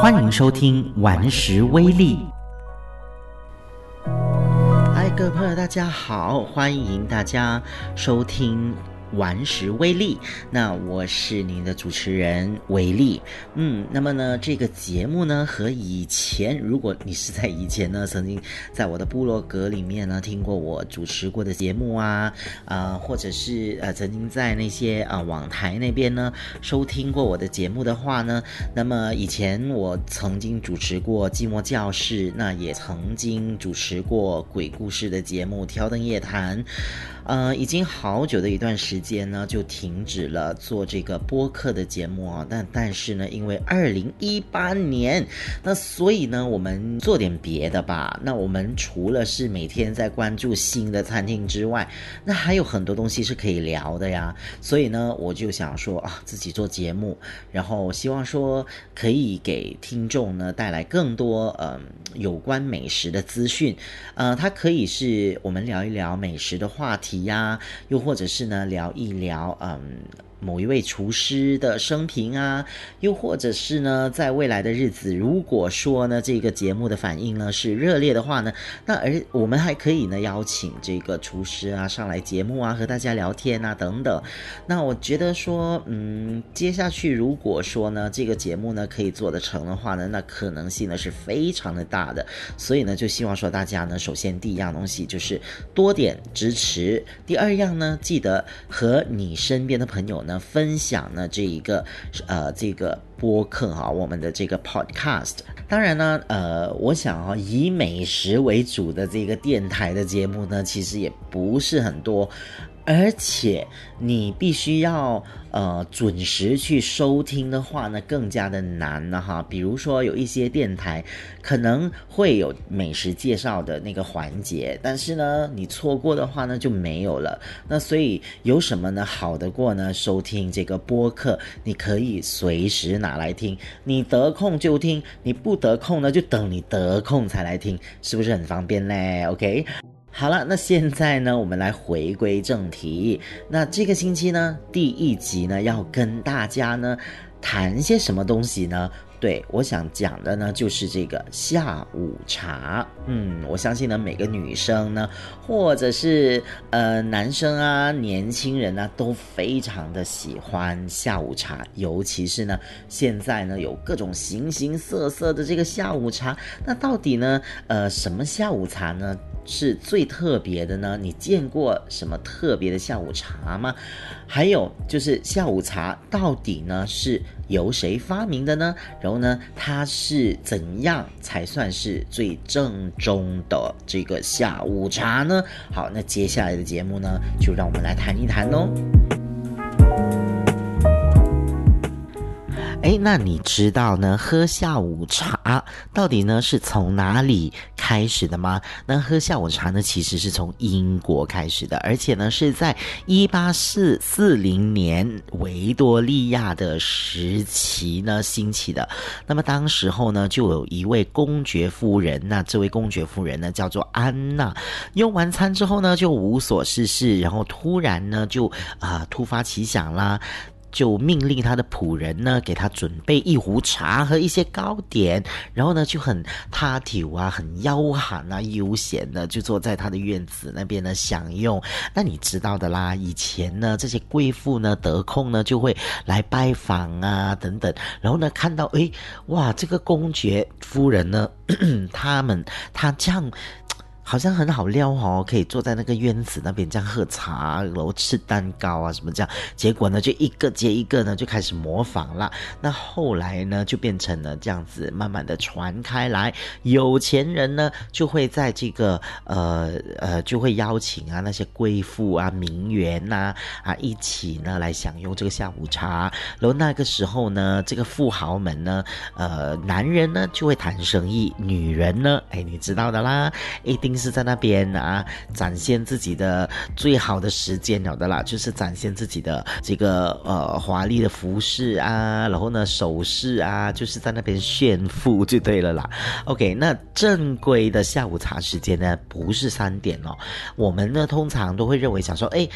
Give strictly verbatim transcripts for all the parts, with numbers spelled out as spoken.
欢迎收听顽石威力。嗨，各位朋友大家好，欢迎大家收听顽石威力，那我是您的主持人威力。嗯，那么呢，这个节目呢和以前，如果你是在以前呢曾经在我的部落格里面呢听过我主持过的节目啊，呃，或者是呃曾经在那些啊、呃、网台那边呢收听过我的节目的话呢，那么以前我曾经主持过寂寞教室，那也曾经主持过鬼故事的节目挑灯夜谈。呃，已经好久的一段时间呢，就停止了做这个播客的节目啊。但但是呢，因为二零一八年，那所以呢，我们做点别的吧。那我们除了是每天在关注新的餐厅之外，那还有很多东西是可以聊的呀。所以呢，我就想说啊，自己做节目，然后希望说可以给听众呢带来更多嗯、呃、有关美食的资讯。呃，它可以是我们聊一聊美食的话题。呀，又或者是呢聊一聊嗯某一位厨师的生平啊，又或者是呢在未来的日子，如果说呢这个节目的反应呢是热烈的话呢，那而我们还可以呢邀请这个厨师啊上来节目啊和大家聊天啊等等。那我觉得说嗯接下去如果说呢这个节目呢可以做得成的话呢，那可能性呢是非常的大的。所以呢就希望说大家呢首先第一样东西就是多点支持，第二样呢记得和你身边的朋友呢分享呢这一个呃这个播客哈，我们的这个 podcast。 当然呢呃我想啊，以美食为主的这个电台的节目呢其实也不是很多，而且你必须要呃准时去收听的话呢更加的难了哈。比如说有一些电台可能会有美食介绍的那个环节，但是呢你错过的话呢就没有了。那所以有什么呢好得过呢收听这个播客，你可以随时拿来听，你得空就听，你不得空呢就等你得空才来听，是不是很方便嘞 OK。好了，那现在呢我们来回归正题。那这个星期呢第一集呢要跟大家呢谈些什么东西呢？对，我想讲的呢就是这个下午茶。嗯，我相信呢每个女生呢或者是呃男生啊年轻人啊都非常的喜欢下午茶，尤其是呢现在呢有各种形形色色的这个下午茶。那到底呢呃什么下午茶呢是最特别的呢？你见过什么特别的下午茶吗？还有就是下午茶到底呢是由谁发明的呢？然后呢它是怎样才算是最正宗的这个下午茶呢？好，那接下来的节目呢就让我们来谈一谈咯。诶，那你知道呢喝下午茶到底呢是从哪里开始的吗？那喝下午茶呢其实是从英国开始的，而且呢是在一八四零年维多利亚的时期呢兴起的。那么当时候呢就有一位公爵夫人，那这位公爵夫人呢叫做安娜，用完餐之后呢就无所事事，然后突然呢就啊、呃、突发奇想啦，就命令他的仆人呢给他准备一壶茶和一些糕点，然后呢就很他条啊很悠闲啊悠闲的就坐在他的院子那边呢享用。那你知道的啦，以前呢这些贵妇呢得空呢就会来拜访啊等等，然后呢看到诶哇这个公爵夫人呢他们他这样好像很好撩哦，可以坐在那个院子那边这样喝茶，然后吃蛋糕啊什么这样。结果呢就一个接一个呢就开始模仿啦。那后来呢就变成了这样子慢慢的传开来，有钱人呢就会在这个呃呃就会邀请啊那些贵妇啊名媛呐 啊, 啊一起呢来享用这个下午茶。然后那个时候呢这个富豪们呢呃男人呢就会谈生意，女人呢哎你知道的啦，一定是在那边啊展现自己的最好的时间了的啦，就是展现自己的这个呃华丽的服饰啊，然后呢首饰啊，就是在那边炫富就对了啦。 OK， 那正规的下午茶时间呢不是三点哦，我们呢通常都会认为想说诶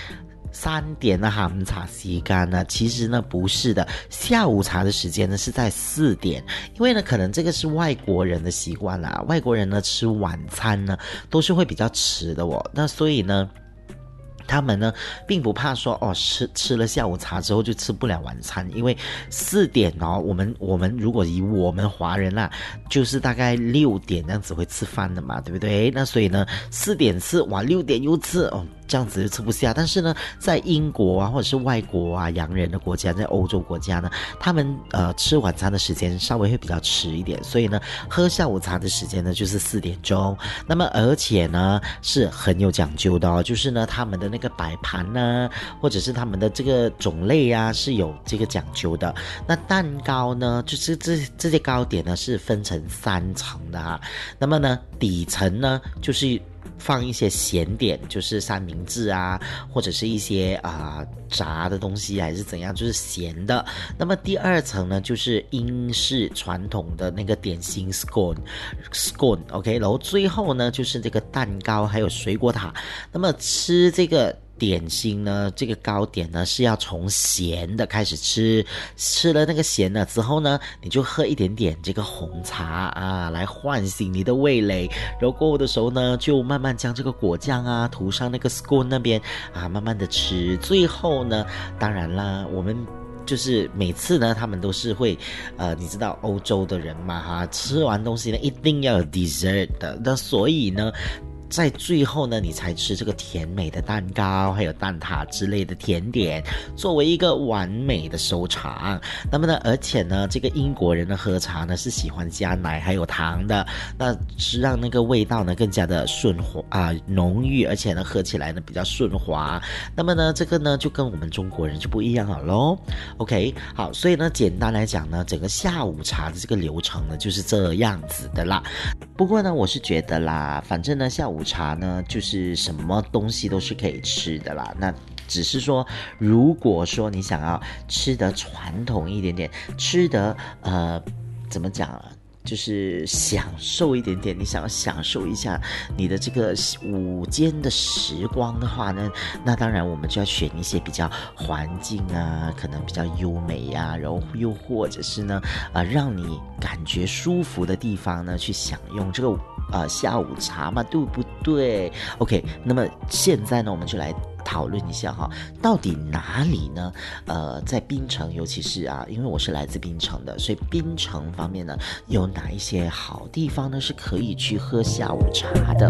三點的下午茶時間呢，其實呢不是的，下午茶的時間呢是在四點，因為呢可能這個是外國人的習慣啦，外國人呢吃晚餐呢都是會比較遲的哦，那所以呢他們呢並不怕說哦吃吃了下午茶之後就吃不了晚餐，因為四點哦，我們我們如果以我們華人啦，就是大概六點這樣子會吃飯的嘛，對不對？那所以呢四點吃，哇六點又吃哦，這樣子就吃不下。但是呢在英國啊或者是外國啊洋人的國家，在歐洲國家呢，他們呃吃晚餐的時間稍微會比較遲一點，所以呢喝下午茶的時間呢就是四點鐘。那麼而且呢是很有講究的哦，就是呢他們的那個擺盤呢或者是他們的這個種類啊是有這個講究的。那蛋糕呢就是這這些糕點呢是分成三層的哈，那麼呢底層呢就是放一些鹹點，就是三明治啊或者是一些啊、呃、炸的東西還是怎樣，就是鹹的。那麼第二層呢就是英式傳統的那個點心 scone scone OK， 然後最後呢就是這個蛋糕還有水果塔。那麼吃這個點心呢，這個糕點呢是要從鹹的開始吃，吃了那個鹹了之後呢，你就喝一點點這個紅茶啊，來喚醒你的味蕾。然後過後的時候呢，就慢慢將這個果醬啊塗上那個 scone 那邊啊，慢慢的吃。最後呢，當然啦，我們就是每次呢，他們都是會，呃，你知道歐洲的人嘛哈，吃完東西呢一定要有 dessert 的，那所以呢在最後呢你才吃這個甜美的蛋糕還有蛋撻之類的甜點，作為一個完美的收場。那麼呢而且呢這個英國人的喝茶呢是喜歡加奶還有糖的，那是讓那個味道呢更加的順滑啊、呃、濃郁，而且呢喝起來呢比較順滑。那麼呢這個呢就跟我們中國人就不一樣了咯。 OK 好，所以呢簡單來講呢整個下午茶的這個流程呢就是這樣子的啦。不過呢我是覺得啦，反正呢下午茶呢就是什麼東西都是可以吃的啦，那只是說如果說你想要吃得傳統一點點，吃得呃怎麼講啊，就是享受一點點，你想要享受一下你的這個午間的時光的話呢，那當然我們就要選一些比較環境啊可能比較優美啊，然後又或者是呢呃讓你感覺舒服的地方呢去享用這個呃下午茶嘛，對不對 ？OK， 那麼現在呢我們就來討論一下哈，到底哪裡呢？呃，在檳城，尤其是啊，因為我是來自檳城的，所以檳城方面呢，有哪一些好地方呢是可以去喝下午茶的？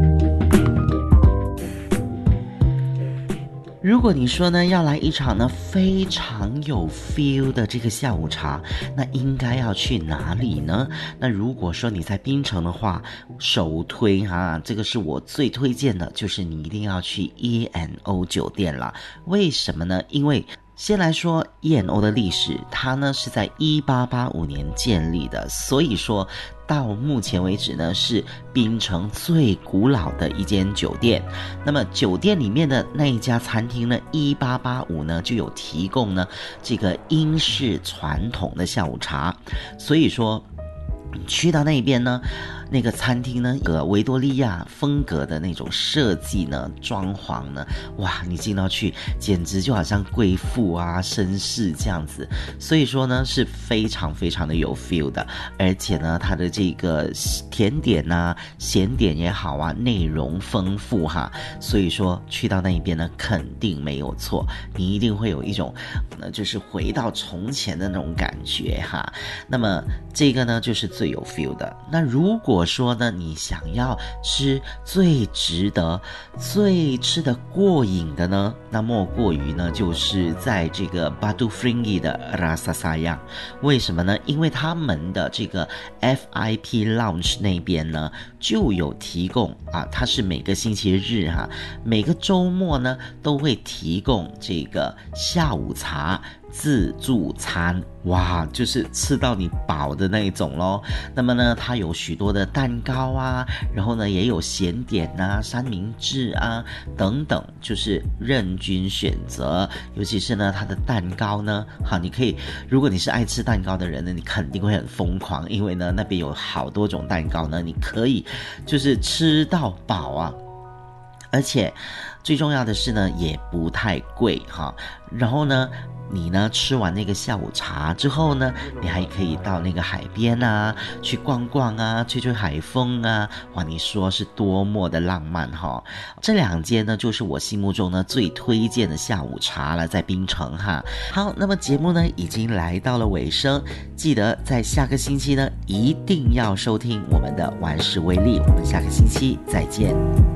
如果你說呢要來一場呢非常有 feel 的這個下午茶，那應該要去哪裡呢？那如果說你在檳城的話，首推哈，這個是我最推薦的，就是你一定要去 E and O 酒店啦。為什麼呢？因為先來說 E and O 的歷史，它呢是在一八八五年建立的，所以說到目前為止呢是檳城最古老的一間酒店。那麼酒店裡面的那一家餐廳呢，一八八五呢就有提供呢這個英式傳統的下午茶，所以說去到那邊呢，那個餐廳呢，呃，維多利亞風格的那種設計呢，裝潢呢，哇，你進到去，簡直就好像貴婦啊、紳士這樣子，所以說呢，是非常非常的有 feel 的，而且呢，它的這個甜點啊、鹹點也好啊，內容豐富哈，所以說去到那一邊呢，肯定沒有錯，你一定會有一種，呃，就是回到從前的那種感覺哈。那麼這個呢，就是最有 feel 的。那如果說呢你想要吃最值得最吃得過癮的呢，那莫過於呢就是在這個 Batu Ferringhi 的 Rasa Sayang。為什麼呢？因為他們的這個 F I P Lounge 那邊呢就有提供啊，它是每個星期日哈，每個周末呢都會提供這個下午茶自助餐，哇，就是吃到你飽的那一種咯。那麼呢它有許多的蛋糕啊，然後呢也有鹹點啊、三明治啊等等，就是任君選擇。尤其是呢它的蛋糕呢，好，你可以，如果你是愛吃蛋糕的人呢，你肯定會很瘋狂，因為呢那邊有好多種蛋糕呢，你可以就是吃到飽啊。 而且最重要的是呢，也不太贵哈。然后呢，你呢吃完那个下午茶之后呢，你还可以到那个海边啊，去逛逛啊，吹吹海风啊，哇，你说是多么的浪漫哈！这两间呢，就是我心目中呢最推荐的下午茶了，在槟城哈。好，那么节目呢已经来到了尾声，记得在下个星期呢一定要收听我们的玩世威力，我们下个星期再见。